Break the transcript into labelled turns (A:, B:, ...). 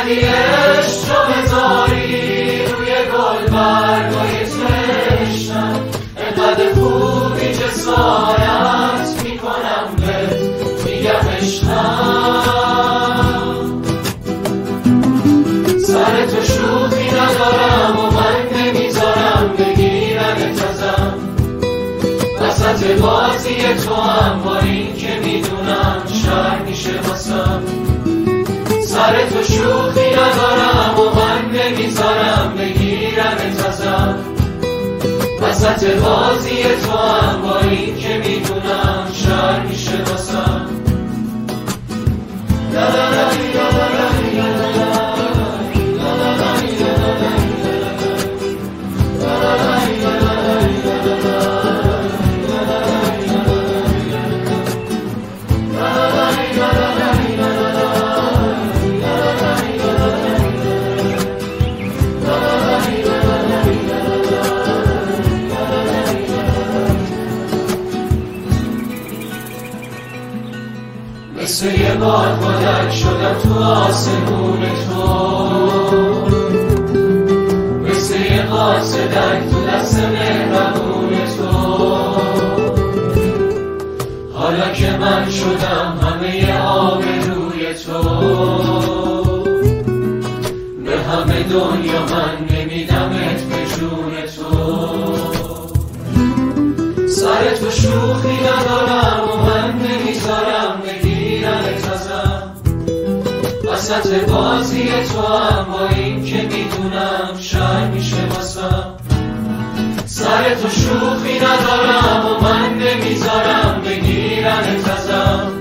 A: اومدی عشق رو بذاری روی گلبرگای چشمم، انقدر خوبی جسارت میکنم بهت میگم عشقم. سر تو شوخی ندارم و من نمیذارم بگیرنت ازم، وسط بازی تو هم با این که میدونم شر میشه واسم. سر تو شوخی ندارم و من نمیذارم بگیرنت ازم، وسط بازی تو هم با این که میدونم شر میشه واسم. مثل یه بار مدک شدم تو آسمون تو، مثل یه قاصدک تو دست مهربون تو. حالا که من شدم همه آبروی تو، به همه دنیا من نمیدمت به جون تو. سر تو شوخی ندارم و من نمیذارم بگیرنت ازم، وسط بازی تو هم با این که میدونم شر میشه واسم. سر تو شوخی ندارم و من نمیذارم بگیرنت ازم،